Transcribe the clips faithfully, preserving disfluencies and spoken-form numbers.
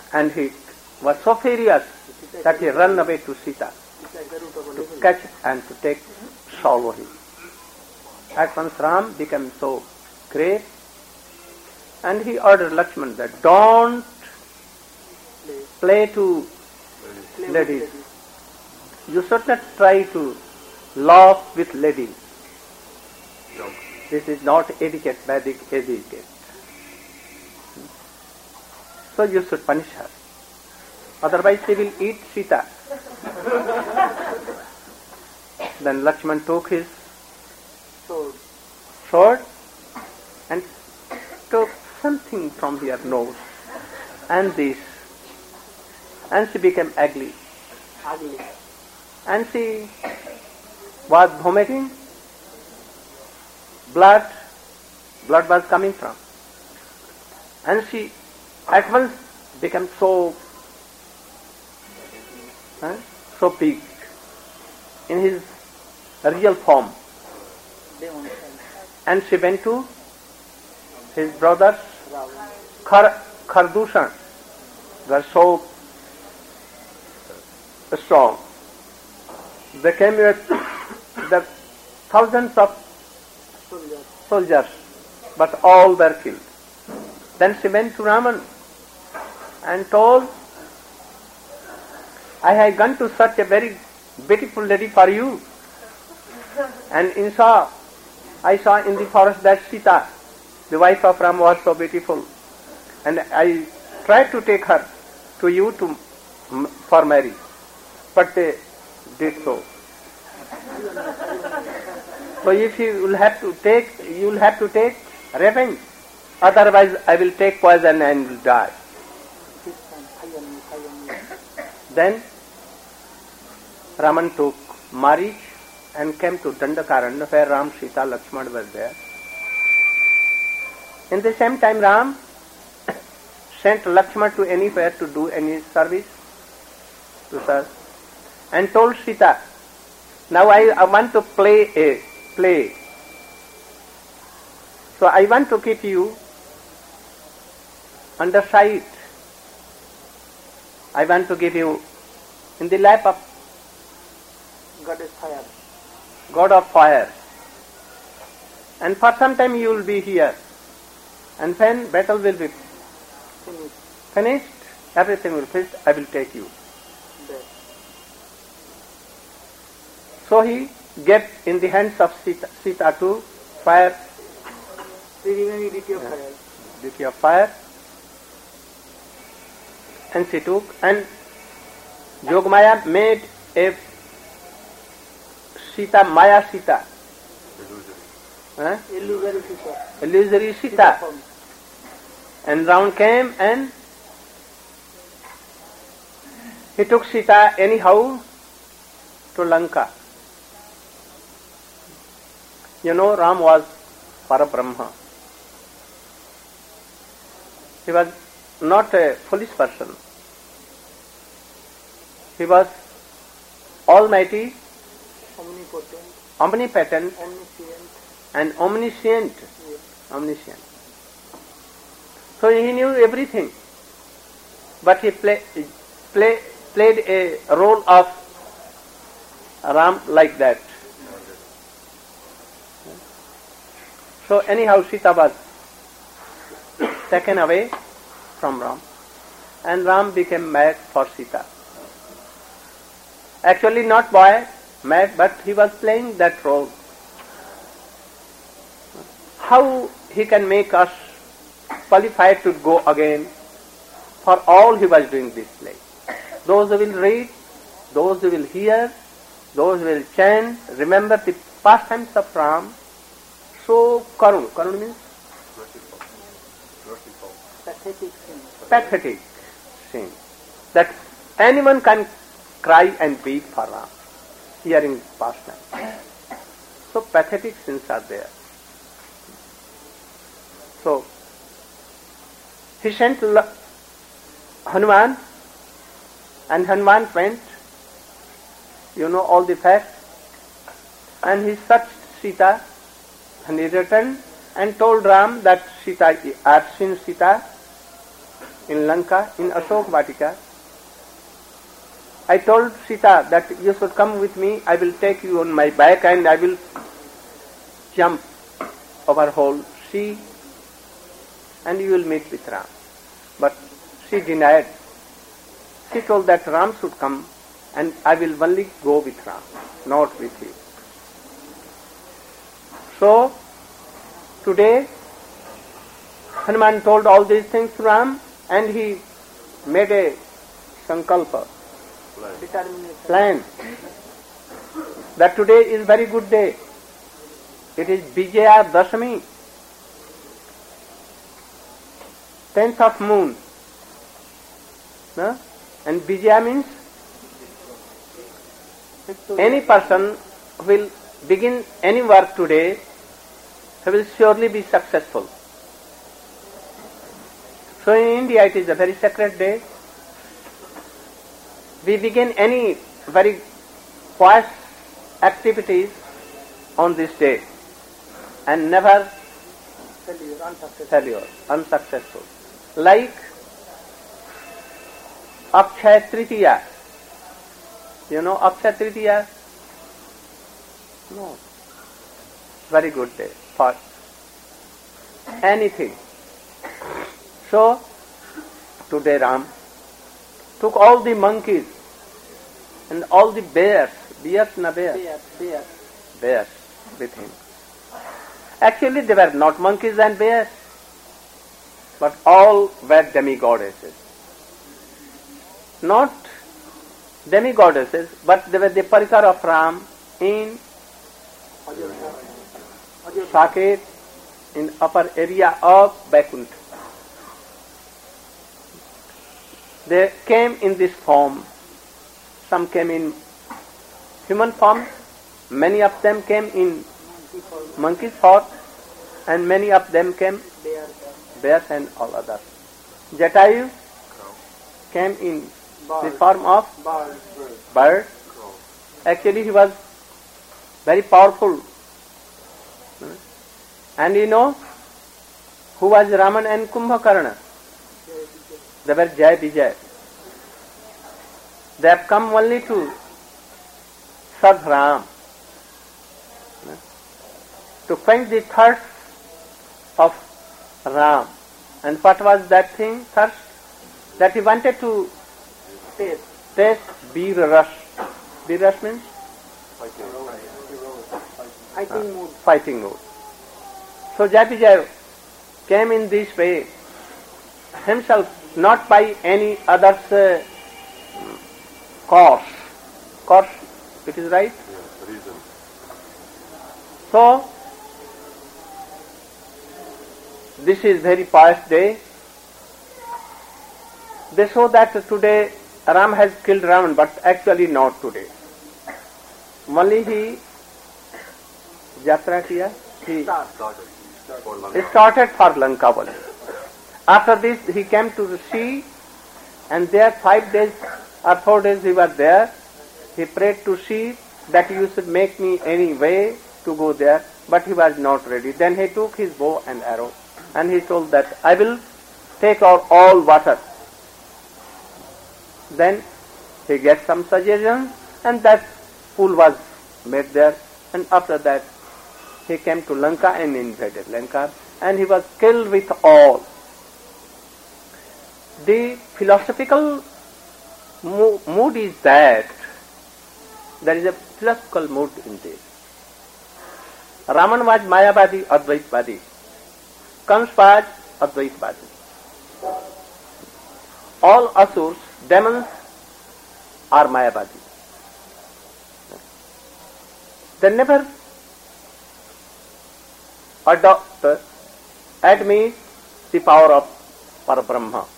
and he was so furious that he ran away to Sita to catch and to take swallow him. At once Ram became so grave, and he ordered Lakshman that don't play to ladies. You should not try to laugh with ladies. This is not etiquette, Vedic etiquette. So you should punish her. Otherwise she will eat Sita. Then Lakshman took his sword and took something from her nose and this, and she became ugly. Ugly. And she was vomiting. Blood, blood was coming from. And she at once became so, huh, so big in his real form. And she went to his brothers, Khar, Khardushan, were so strong. They came with the thousands of soldiers, but all were killed. Then she went to Raman and told, I have gone to such a very beautiful lady for you. And in saw, I saw in the forest that Sita, the wife of Ram, was so beautiful. And I tried to take her to you to for marriage. But they did so. So if you will have to take, you will have to take revenge. Otherwise, I will take poison and will die. Then Raman took Marich and came to Dandakaranya, where Ram, Sita, Lakshman were there. In the same time, Ram sent Lakshman to anywhere to do any service to serve, and told Sita, now I, I want to play a play. So I want to keep you under sight. I want to give you in the lap of Goddess fire. God of fire. And for some time you will be here. And when battle will be Finished. finished, everything will finish, I will take you. There. So he gave in the hands of Sita, Sita to fire, The remaining deity of Yeah. fire. deity of fire, and she took, and Yogamaya made a Sita, Maya Sita, huh? Illusory Sita. illusory Sita, form. and Ram came and he took Sita anyhow to Lanka. You know, Ram was Parabrahma. He was not a foolish person. He was almighty, Omnipotent. omnipotent, Omniscient. and omniscient. Yes. Omniscient. So he knew everything. But he play, play, played a role of Ram like that. So anyhow Sita was taken away from Ram, and Ram became mad for Sita. Actually not boy, mad, but he was playing that role. How he can make us qualified to go again? For all he was doing this play. Those who will read, those who will hear, those who will chant, remember the pastimes of Ram. So Karun, Karun means Pathetic sin. pathetic sin. That anyone can cry and weep for Ram, hearing pastime. So pathetic sins are there. So he sent La- Hanuman, and Hanuman went, you know all the facts, and he searched Sita, and he returned and told Ram that Sita, I have seen Sita, in Lanka, in Ashok Vatika. I told Sita that you should come with me, I will take you on my back and I will jump over whole sea and you will meet with Ram. But she denied. She told that Ram should come and I will only go with Ram, not with you. So, today, Hanuman told all these things to Ram and he made a sankalpa, plan, that today is very good day. It is Vijaya Dashami, tenth of moon. No? And Vijaya means any person who will begin any work today, he will surely be successful. So in India it is a very sacred day. We begin any very pious activities on this day and never Failure, unsuccessful. failure, unsuccessful. Like Akshaya Tritiya. You know Akshaya Tritiya? No. Very good day for anything. So, today Ram took all the monkeys and all the bears, bears na bears, Bear, bear. bears with him. Actually they were not monkeys and bears, but all were demigoddesses. Not demigoddesses, but they were the parikar of Ram in Ajodhya. Ajodhya. Saket, in upper area of Vaikuntha. They came in this form. Some came in human form, many of them came in monkey's form, and many of them came Bear, bears and all others. Jatayu came in the form of bird, bird. Actually he was very powerful. And you know who was Raman and Kumbhakarna? They were Jai Vijay. They have come only to serve Ram, to quench the thirst of Ram. And what was that thing, thirst? That he wanted to taste, taste Bir Rash. Bir Rash means fighting mood. fighting mood. So Jai Vijay came in this way himself, not by any other's uh, course. Course, it is right? Yes, reason. So, this is very pious day. They show that today Ram has killed Ravan, but actually not today. Only he Yatra kiya, he Start. Started. started for Lanka only. After this he came to the sea, and there five days or four days he was there. He prayed to sea that you should make me any way to go there, but he was not ready. Then he took his bow and arrow and he told that I will take out all water. Then he gets some suggestions and that pool was made there, and after that he came to Lanka and invaded Lanka, and he was killed with all. The philosophical mo- mood is that there is a philosophical mood in this. Raman was Mayavadi, Advaitavadi. Kans was Advaitavadi. All asurs, demons, are Mayavadi. They never adopt, admit the power of Parabrahma.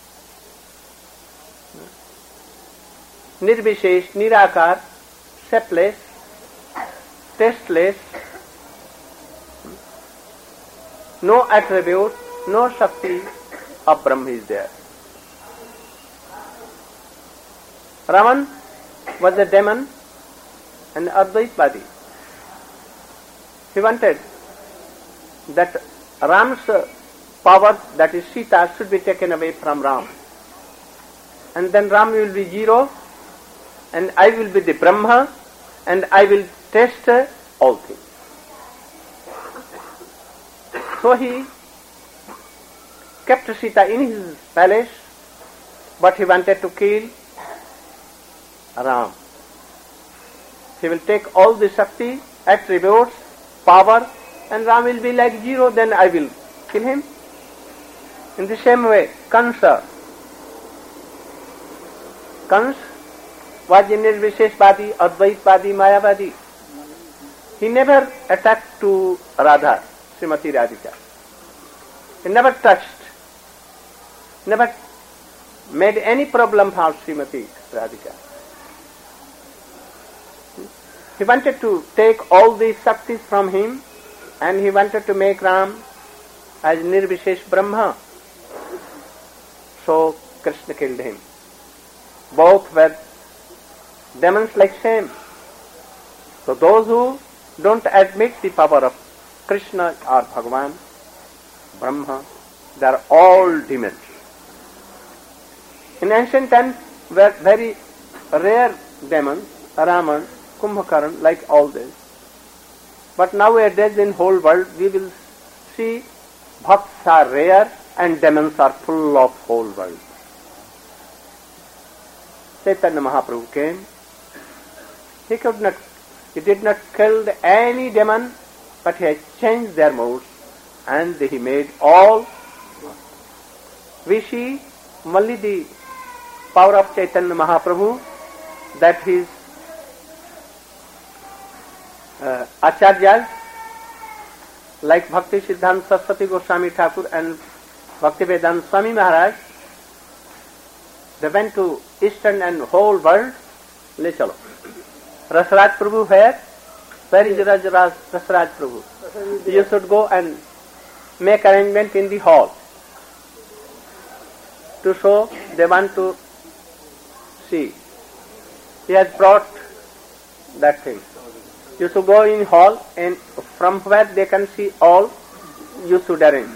Nirvishesh, Nirakar, shapeless, tasteless, no attribute, no Shakti of Brahma is there. Raman was a demon and Advaitavadi. He wanted that Ram's power, that is Sita, should be taken away from Ram. and then Ram will be zero, and I will be the Brahma, and I will test uh, all things. So he kept Sita in his palace, but he wanted to kill Ram. He will take all the Shakti, attributes, power, and Ram will be like zero, then I will kill him. In the same way, Kansa. Kans was a Nirvisheshvadi, Advaitwadi, Mayavadi. He never attacked to Radha, Srimati Radhika. He never touched, never made any problem for Srimati Radhika. He wanted to take all these Shaktis from him, and he wanted to make Ram as Nirvishesh Brahma. So Krishna killed him. Both were demons like same. So those who don't admit the power of Krishna or Bhagavan, Brahma, they are all demons. In ancient times were very rare demons, Raman, Kumbhakaran, like all this. But nowadays in whole world we will see bhakts are rare and demons are full of whole world. Chaitanya Mahaprabhu came. He could not, he did not kill any demon, but he had changed their modes, and he made all. We see only the power of Chaitanya Mahaprabhu, that his uh, acharyas like Bhakti Siddhanta Saraswati Goswami Thakur and Bhaktivedanta Swami Maharaj, they went to eastern and whole world. Le chalo. Rasraj Prabhu where? Where is Rasraj, Rasraj Prabhu? You should go and make arrangement in the hall to show they want to see. He has brought that thing. You should go in hall, and from where they can see all, you should arrange.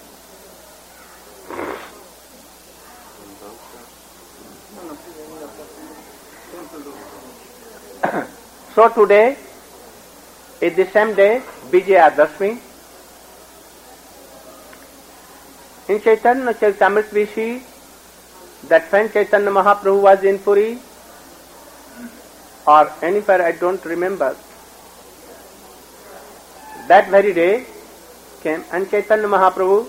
So today is the same day, Vijayadashmi. In Chaitanya Charitamrita we see that when Chaitanya Mahaprabhu was in Puri or anywhere, I don't remember, that very day came and Chaitanya Mahaprabhu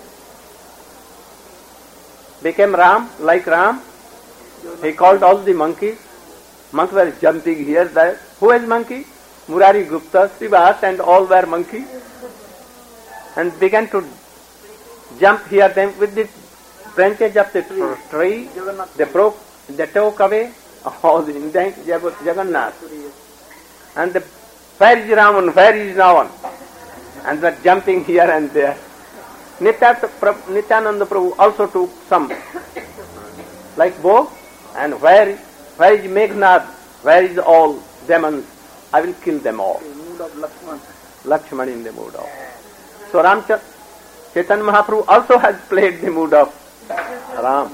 became Ram, like Ram. He called all the monkeys. Monkeys were jumping here, there. Who is monkey? Murari Gupta, Srivas, and all were monkeys. And began to jump here. Then with the branches of the tree, they broke, they took away all the Jagannath. And the, where is Raman? Where is Ravan? And they were jumping here and there. Nityananda Prabhu also took some, like bow, and where, where is Meghnad? Where is all demons? I will kill them all. mood of Lakshman. Lakshman in the mood of. So Ramchandra, Chaitanya Mahaprabhu also has played the mood of Ram.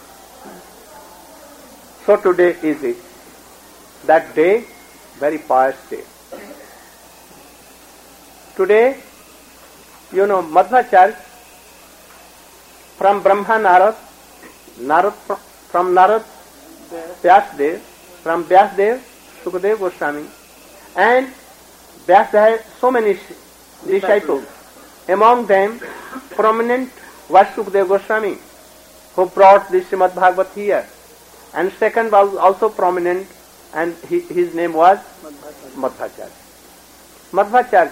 So today is it. That day, very pious day. Today, you know, Madhvacharya, from Brahma Narad, Narad from Narad, Vyasdev, from Vyasdev, Sukadev Goswami, and Vyasdev had so many disciples. Among them, prominent was Sukadev Goswami, who brought the Srimad Bhagavat here. And second was also prominent, and he, his name was Madhvacharya. Madhvacharya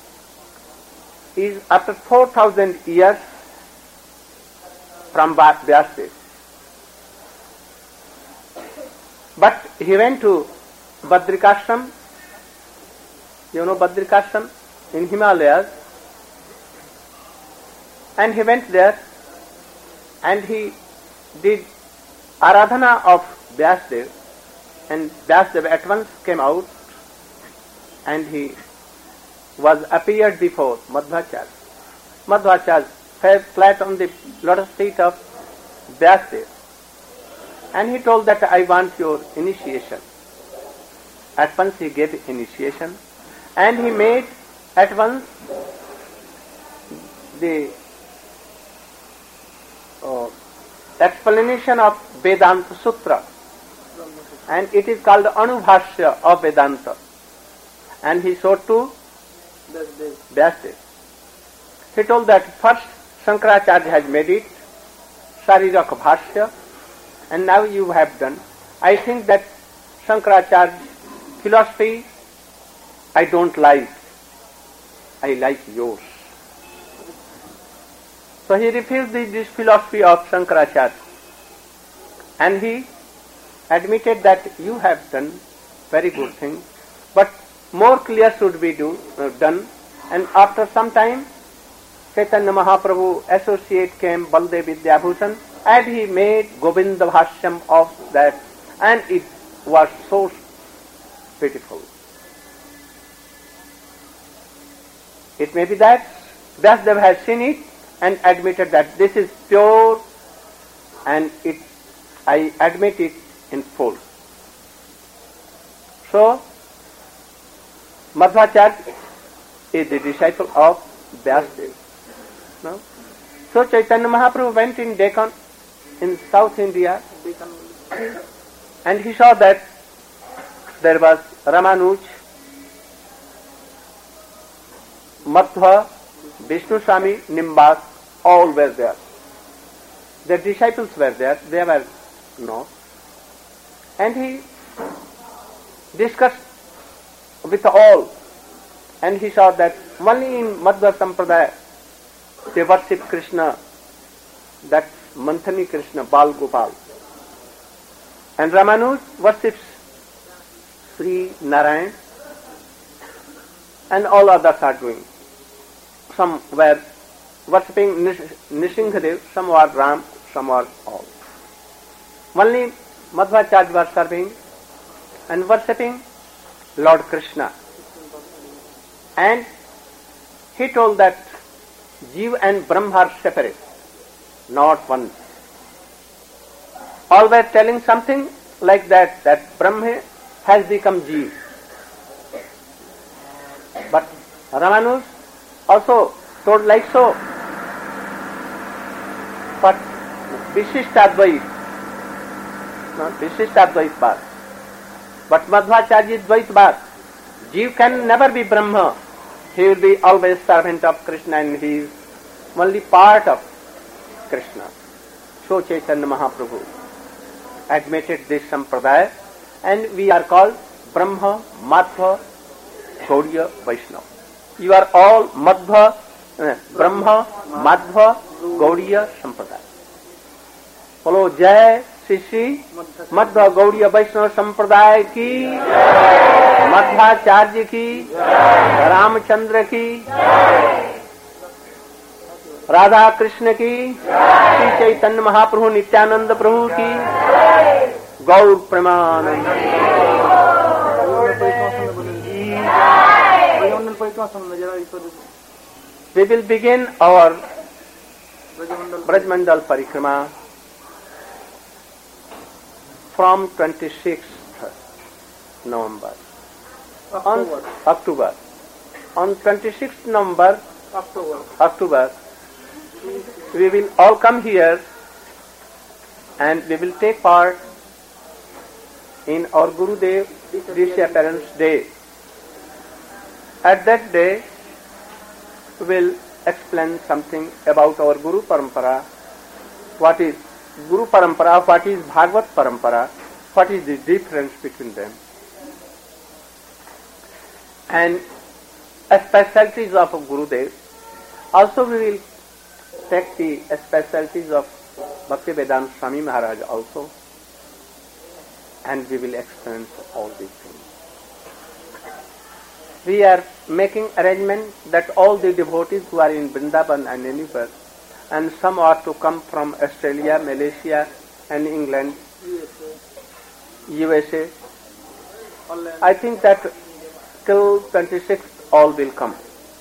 is after four thousand years from Vyasdev. But he went to Badrikashram, you know Badrikashram in Himalayas, and he went there and he did Aradhana of Vyasdev, and Vyasdev at once came out and he was appeared before Madhvacharya. Madhvacharya fell flat on the lotus feet of Vyasdev And he told that I want your initiation. At once he gave initiation, and he made at once the uh, explanation of Vedanta Sutra, and it is called Anubhashya of Vedanta, and he showed to Vyasadeva. He told that first Shankaracharya has made it, Shariraka Bhashya, and now you have done. I think that Shankaracharya's philosophy I don't like, I like yours. So he refused this philosophy of Shankaracharya, and he admitted that you have done very good thing, but more clear should be do, uh, done. And after some time, Chaitanya Mahaprabhu associate came Baldev Vidyabhushan, and he made Govinda Bhashyam of that, and it was so beautiful. It may be that Vyasadeva has seen it and admitted that this is pure, and it, I admit it in full. So, Madhvacharya is the disciple of Vyasadeva. No? So Chaitanya Mahaprabhu went in Deccan, in South India, and he saw that there was Ramanuj, Madhva, Vishnu Swami, Nimbas, all were there. Their disciples were there, they were not. And he discussed with all, and he saw that only in Madhva Sampradaya they worship Krishna, that Manthani Krishna, Bal Gopal. And Ramanuj worships Sri Narayan, and all others are doing. Some were worshipping Nish- Nishingadev, some were Ram, some were all. Only Madhvacharya was serving and worshipping Lord Krishna. And he told that Jiva and Brahma are separate, not one. All were telling something like that, that Brahma has become Jiva. But Ramanuj also told like so. But Vishishtadvait, not Vishishtadvait Bhat. But Madhvacharya is Dvait Bhat. Jiva can never be Brahma. He will be always servant of Krishna, and he is only part of Krishna. So Chaitanya Mahaprabhu admitted this sampradaya, and we are called Brahma, Madhva, Gaudiya, Vaishnava. You are all Madhva, uh, Brahma, Madhva, Gaudiya, Sampradaya. Follow Jai Shri Madhva Gaudiya Vaishnava Sampradaya ki, Madhvacharya ki, Ramchandra ki, Radha Krishna ki, Sri Chaitanya Mahaprabhu Nityananda Prabhu ki, Gaur Premanand. We will begin our Brajmandal Parikrama from twenty-sixth November. On October. On twenty-sixth November, October. October, we will all come here and we will take part in our Gurudev disappearance day. At that day, we will explain something about our Guru Parampara, what is Guru Parampara, what is Bhagavad Parampara, what is the difference between them, and specialties of Gurudev. Also we will take the specialties of Bhaktivedanta Swami Maharaj also, and we will explain all these things. We are making arrangement that all the devotees who are in Vrindavan and anywhere, and some are to come from Australia, Malaysia and England, U S A. I think that till twenty-sixth all will come.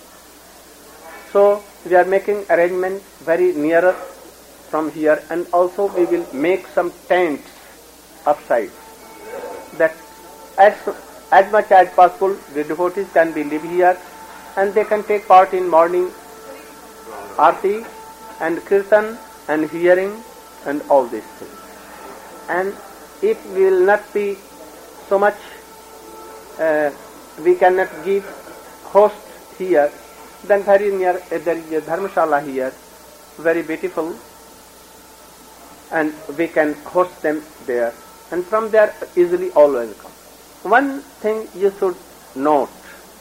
So we are making arrangement very nearer from here, and also we will make some tents upside. That as, as much as possible the devotees can be live here and they can take part in morning arti and kirtan and hearing and all these things. And if we will not be so much, uh, we cannot give host here, then very near uh, there is a dharmashala here, very beautiful, and we can host them there, and from there easily all will come. One thing you should note,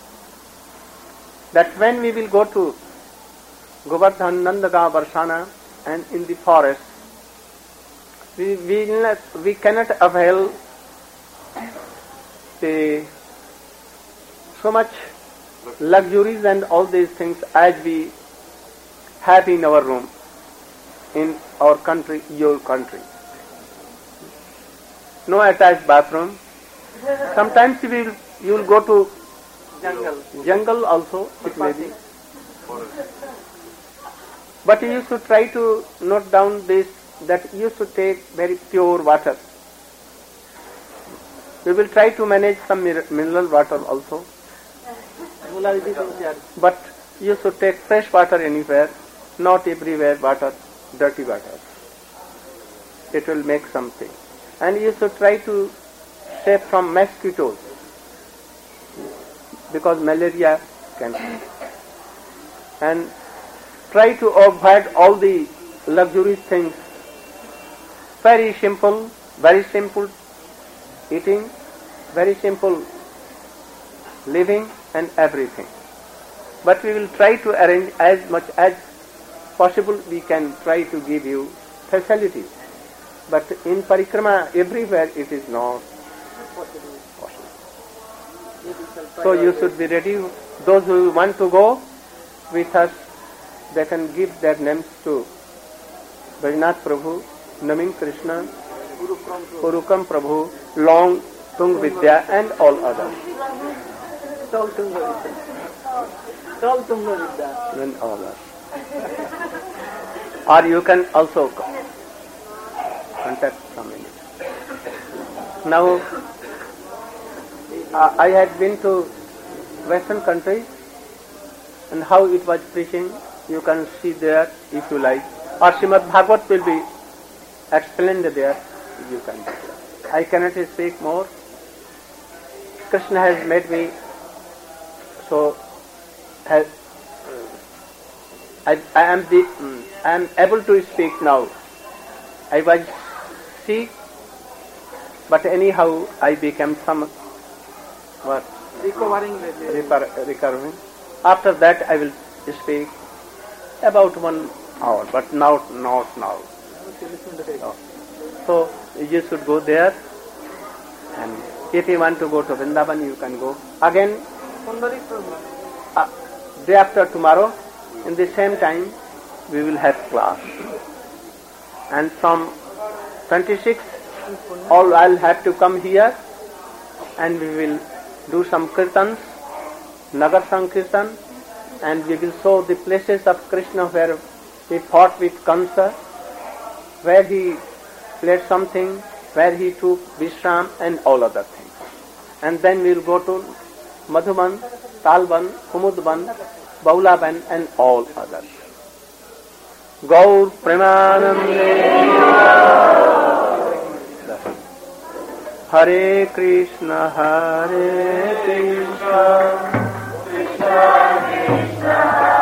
that when we will go to Govardhan, Nandagaon, Barsana, and in the forest, we, we, not, we cannot avail the so much luxuries and all these things as we have in our room, in our country, your country. No attached bathroom. Sometimes you will, you will go to jungle. Jungle also, it may be. But you should try to note down this, that you should take very pure water. We will try to manage some mineral water also. But you should take fresh water anywhere, not everywhere water, dirty water. It will make something. And you should try to stay from mosquitoes, because malaria can come. And try to avoid all the luxurious things. Very simple, very simple eating, very simple living and everything. But we will try to arrange as much as possible, we can try to give you facilities. But in parikrama, everywhere it is not possible. So you should be ready. Those who want to go with us, they can give their names to Bajnath Prabhu, Naming Krishna, Purukam Prabhu, Long Tung Vidya, and all others. Tall Tunga Vidya. Tall Tunga Vidya. And all others. Or you can also contact somebody. Now, uh, I had been to Western countries, and how it was preaching, you can see there if you like. Or Srimad Bhagavad will be explained there, you can do that. I cannot speak more. Krishna has made me so has, I, I am the um, I am able to speak now. I was sick, but anyhow I became some what Recovering. Repair, recovering. After that I will speak about one hour, but now not now. No. So you should go there, and if you want to go to Vrindavan, you can go. Again, uh, day after tomorrow, in the same time, we will have class. And from twenty-sixth, all I'll have to come here, and we will do some kirtans, Nagar Sankirtan, and we will show the places of Krishna where he fought with Kansa, where he played something, where he took Vishram and all other things. And then we will go to Madhuban, Talban, Kumudban, Baulaban and all others. Gaur Premanande Hare Krishna, Hare Krishna, Krishna Krishna